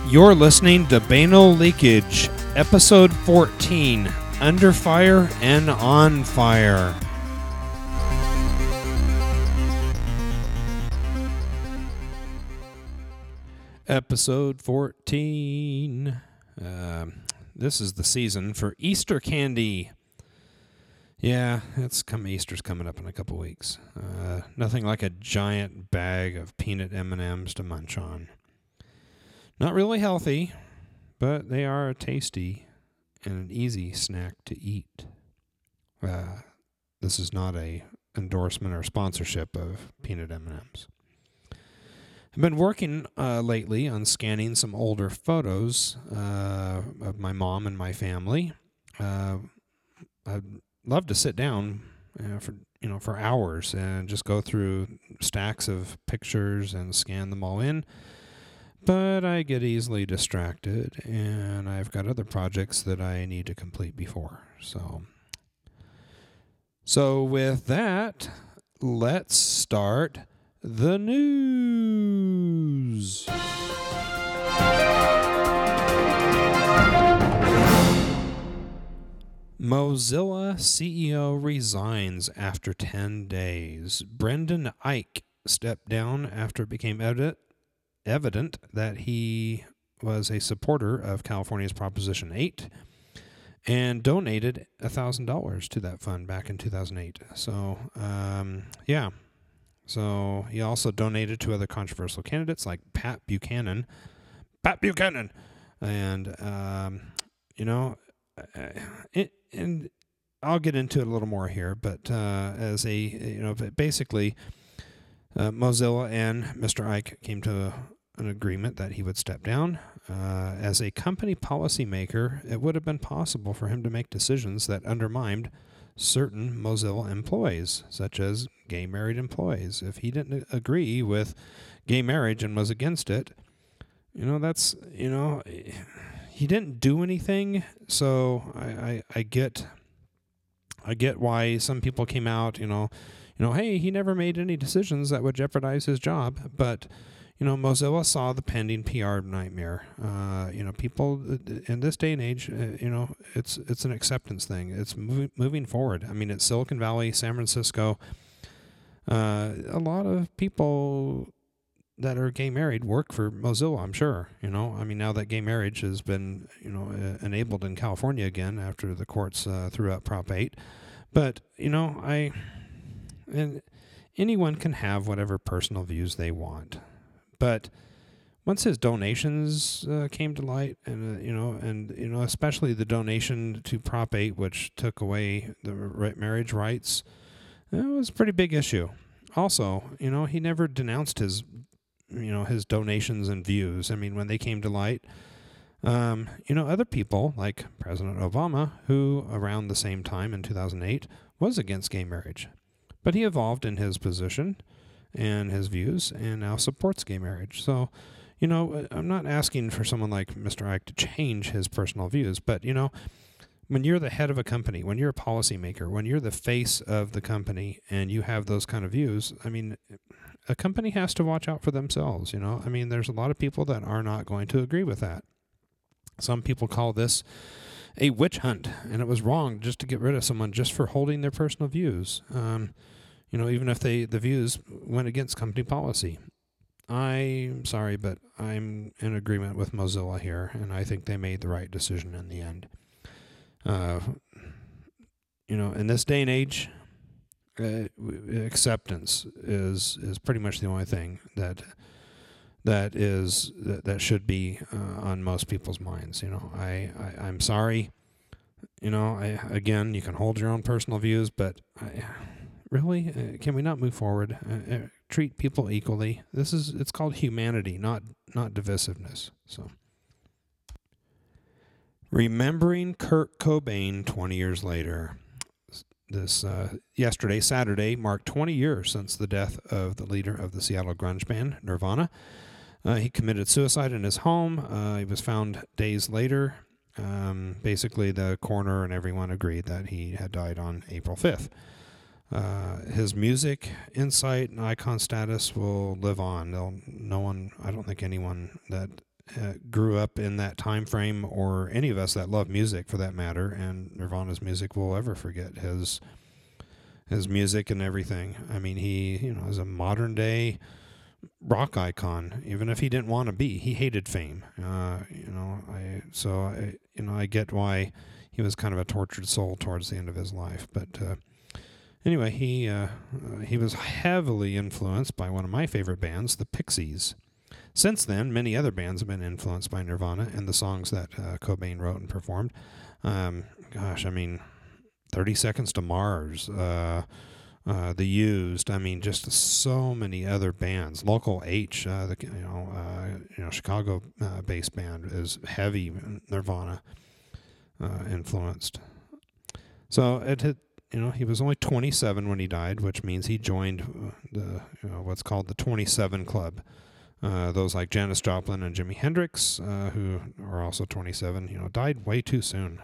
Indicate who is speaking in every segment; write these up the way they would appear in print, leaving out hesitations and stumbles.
Speaker 1: You're listening to Banal Leakage, Episode 14, Under Fire and On Fire. Episode 14. This is the season for Easter candy. Yeah, Easter's coming up in a couple weeks. Nothing like a giant bag of peanut M&Ms to munch on. Not really healthy, but they are a tasty and an easy snack to eat. This is not a endorsement or sponsorship of peanut M&Ms. I've been working lately on scanning some older photos of my mom and my family. I'd love to sit down for hours and just go through stacks of pictures and scan them all in. But I get easily distracted, and I've got other projects that I need to complete before. So with that, let's start the news. Mozilla CEO resigns after 10 days. Brendan Eich stepped down after it became evident that he was a supporter of California's Proposition 8 and donated $1,000 to that fund back in 2008. So he also donated to other controversial candidates like Pat Buchanan. And, and I'll get into it a little more here, but basically, Mozilla and Mr. Eich came to an agreement that he would step down. As a company policymaker, it would have been possible for him to make decisions that undermined certain Mozilla employees, such as gay married employees. If he didn't agree with gay marriage and was against it, he didn't do anything. So I get why some people came out, hey, he never made any decisions that would jeopardize his job. But, Mozilla saw the pending PR nightmare. People in this day and age, it's an acceptance thing. It's moving forward. I mean, it's Silicon Valley, San Francisco. A lot of people that are gay married work for Mozilla, I'm sure. Now that gay marriage has been, enabled in California again after the courts threw out Prop 8. But, and anyone can have whatever personal views they want. But once his donations came to light, and especially the donation to Prop 8, which took away the marriage rights, it was a pretty big issue. Also, he never denounced his donations and views. I mean, when they came to light, other people like President Obama, who around the same time in 2008 was against gay marriage, but he evolved in his position and his views and now supports gay marriage. So, I'm not asking for someone like Mr. Eich to change his personal views, but, when you're the head of a company, when you're a policymaker, when you're the face of the company and you have those kind of views, I mean, a company has to watch out for themselves, there's a lot of people that are not going to agree with that. Some people call this a witch hunt, and it was wrong just to get rid of someone just for holding their personal views. Even if the views went against company policy. I'm sorry, but I'm in agreement with Mozilla here, and I think they made the right decision in the end. In this day and age, acceptance is pretty much the only thing that should be on most people's minds. I'm sorry. Again, you can hold your own personal views, but really, can we not move forward? Treat people equally. It's called humanity, not divisiveness. So, remembering Kurt Cobain 20 years later. This yesterday, Saturday, marked 20 years since the death of the leader of the Seattle grunge band, Nirvana. He committed suicide in his home. He was found days later. Basically, the coroner and everyone agreed that he had died on April 5th. His music, insight, and icon status will live on. I don't think anyone that grew up in that time frame, or any of us that love music for that matter, and Nirvana's music, will ever forget his music and everything. I mean, he, is a modern day rock icon, even if he didn't want to be. He hated fame. I get why he was kind of a tortured soul towards the end of his life. But anyway, he was heavily influenced by one of my favorite bands, the Pixies. Since then, many other bands have been influenced by Nirvana and the songs that Cobain wrote and performed. 30 Seconds to Mars, The Used. I mean, just so many other bands. Local H, Chicago-based band, is heavy Nirvana influenced. So he was only 27 when he died, which means he joined what's called the 27 Club. Those like Janis Joplin and Jimi Hendrix, who are also 27, died way too soon.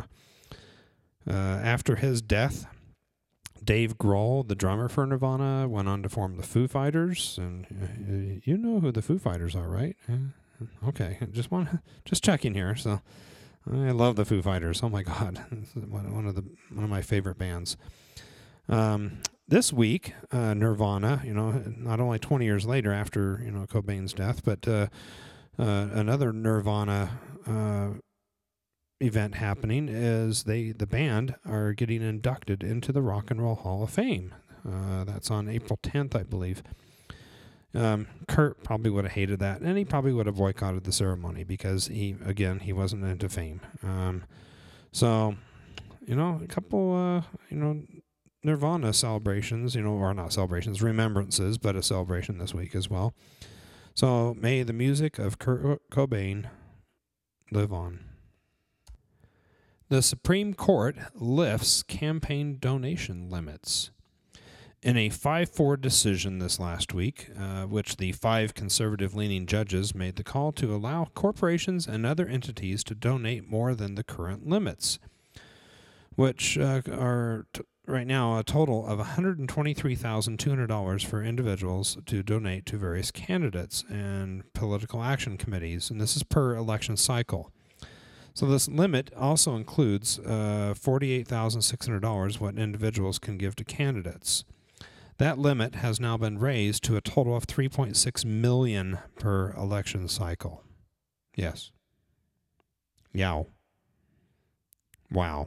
Speaker 1: After his death, Dave Grohl, the drummer for Nirvana, went on to form the Foo Fighters, and you know who the Foo Fighters are, right? Okay, just checking here. So I love the Foo Fighters. Oh my God, one of my favorite bands. This week, Nirvana, not only 20 years later after Cobain's death, but another Nirvana event happening is the band are getting inducted into the Rock and Roll Hall of Fame. That's on April 10th, I believe. Kurt probably would have hated that, and he probably would have boycotted the ceremony because he wasn't into fame. A couple, Nirvana celebrations, or not celebrations, remembrances, but a celebration this week as well. So may the music of Kurt Cobain live on. The Supreme Court lifts campaign donation limits. In a 5-4 decision this last week, which the 5 conservative-leaning judges made the call to allow corporations and other entities to donate more than the current limits, which are right now a total of $123,200 for individuals to donate to various candidates and political action committees, and this is per election cycle. So this limit also includes $48,600 what individuals can give to candidates. That limit has now been raised to a total of $3.6 million per election cycle. Yes. Yow. Wow.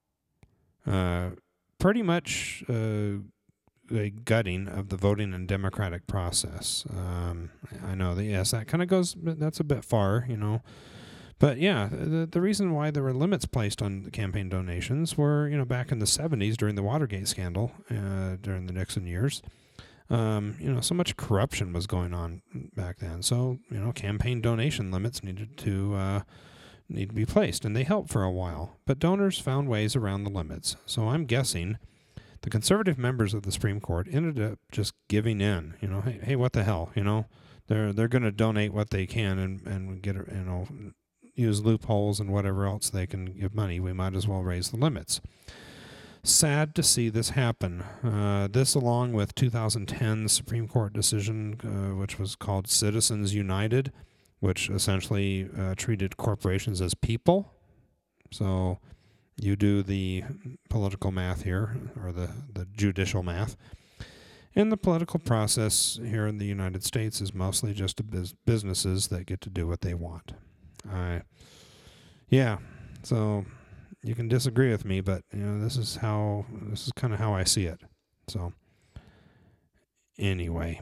Speaker 1: Pretty much a gutting of the voting and democratic process. I know that, yes, that kind of goes, that's a bit far, But yeah, the reason why there were limits placed on the campaign donations were, back in the 70s during the Watergate scandal, during the Nixon years, so much corruption was going on back then. So, campaign donation limits needed to be placed, and they helped for a while. But donors found ways around the limits. So I'm guessing the conservative members of the Supreme Court ended up just giving in. Hey, what the hell? They're going to donate what they can and get use loopholes and whatever else they can give money. We might as well raise the limits. Sad to see this happen. This, along with 2010's Supreme Court decision, which was called Citizens United, which essentially treated corporations as people. So you do the political math here, or the judicial math. And the political process here in the United States is mostly just businesses that get to do what they want. So you can disagree with me, but this is kind of how I see it. So anyway,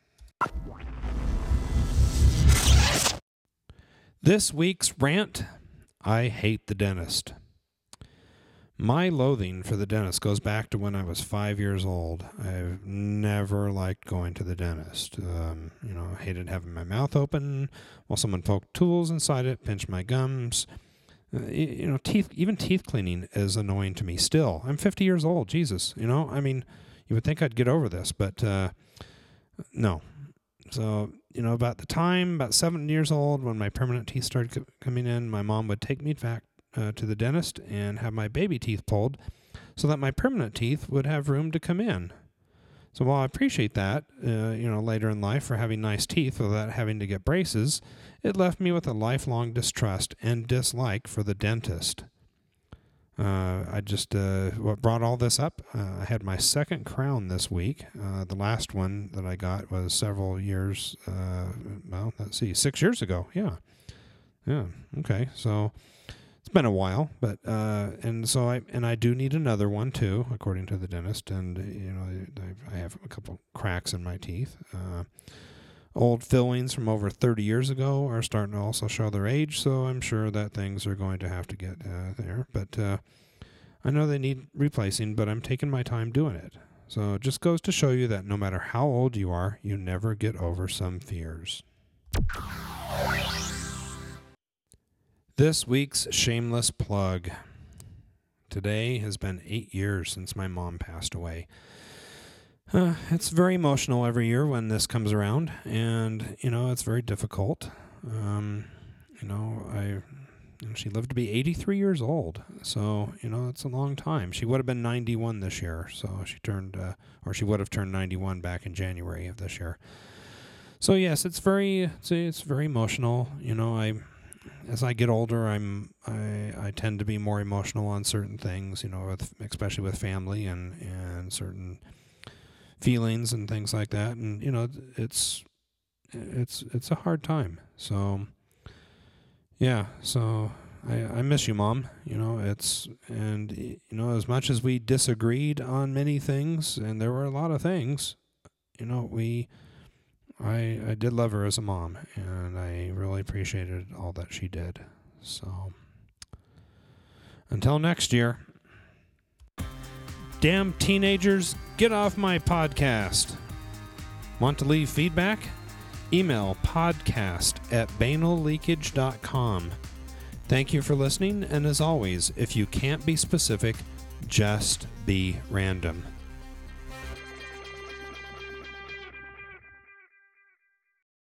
Speaker 1: this week's rant: I hate the dentist. My loathing for the dentist goes back to when I was 5 years old. I've never liked going to the dentist. I hated having my mouth open while someone poked tools inside it, pinched my gums. Teeth cleaning is annoying to me still. I'm 50 years old. Jesus, you would think I'd get over this, but no. So, about 7 years old, when my permanent teeth started coming in, my mom would take me back to the dentist and have my baby teeth pulled so that my permanent teeth would have room to come in. So while I appreciate that, later in life for having nice teeth without having to get braces, it left me with a lifelong distrust and dislike for the dentist. What brought all this up, I had my second crown this week. The last one that I got was several years, 6 years ago. Yeah. Okay. So it's been a while, but, I do need another one too, according to the dentist. And, I have a couple cracks in my teeth. Old fillings from over 30 years ago are starting to also show their age, so I'm sure that things are going to have to get there. But I know they need replacing, but I'm taking my time doing it. So it just goes to show you that no matter how old you are, you never get over some fears. This week's shameless plug. Today has been 8 years since my mom passed away. It's very emotional every year when this comes around, and, it's very difficult. She lived to be 83 years old, so, it's a long time. She would have been 91 this year, so she would have turned 91 back in January of this year. So, yes, it's very emotional. As I get older, I tend to be more emotional on certain things, especially with family and certain feelings and things like that, and it's a hard time. So I miss you, Mom. As much as we disagreed on many things, and there were a lot of things, I did love her as a mom, and I really appreciated all that she did. So until next year. Damn teenagers, get off my podcast. Want to leave feedback? Email podcast@banalleakage.com. Thank you for listening, and as always, if you can't be specific, just be random.